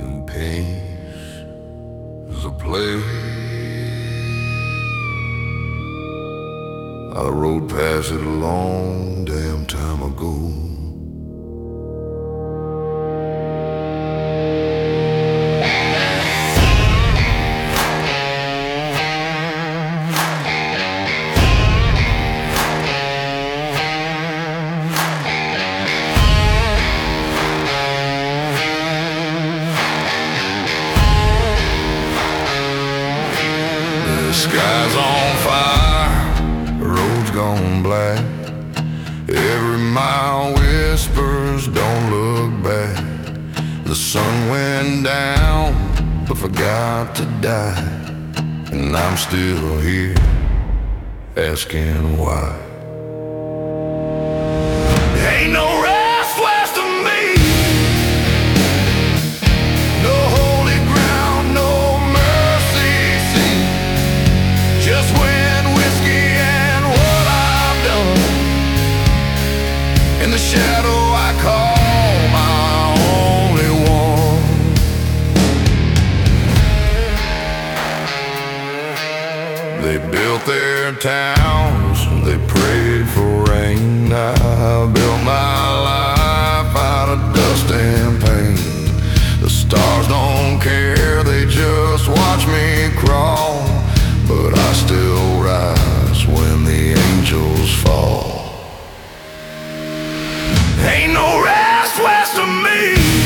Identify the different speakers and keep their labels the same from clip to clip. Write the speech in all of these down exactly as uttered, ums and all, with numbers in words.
Speaker 1: in peace is a place. I rode past it a long damn time ago. The sky's on fire, the road's gone black. Every mile whispers, don't look back. The sun went down, but forgot to die. And I'm still here, asking why. Ain't no rest west of me, no holy ground, no mercy seat. Just when whiskey and what I've done, in the shadow I call my only one. They built their towns, they prayed for rain. I built my life out of dust and pain. The stars don't care, they just watch me crawl. But I still rise when the angels fall. Ain't no rest west of me,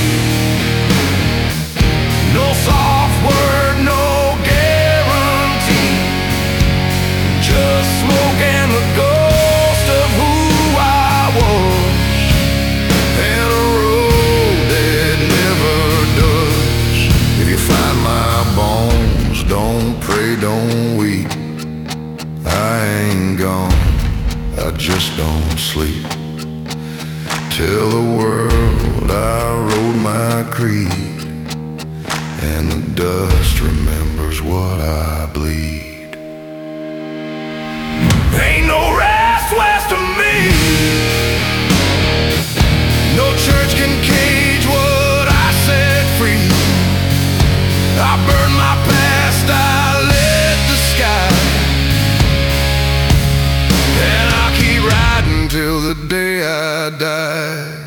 Speaker 1: no soft word, no guarantee. Just smoke and the ghost of who I was, and a road that never does. If you find my bones, don't pray, don't weep. I ain't gone, I just don't sleep. Tell the world I wrote my creed, and the dust remembers what I bleed. Ain't no rest west of me, no church can cage what I set free. I burned my past, I lit the sky, and I'll keep riding till the day I die.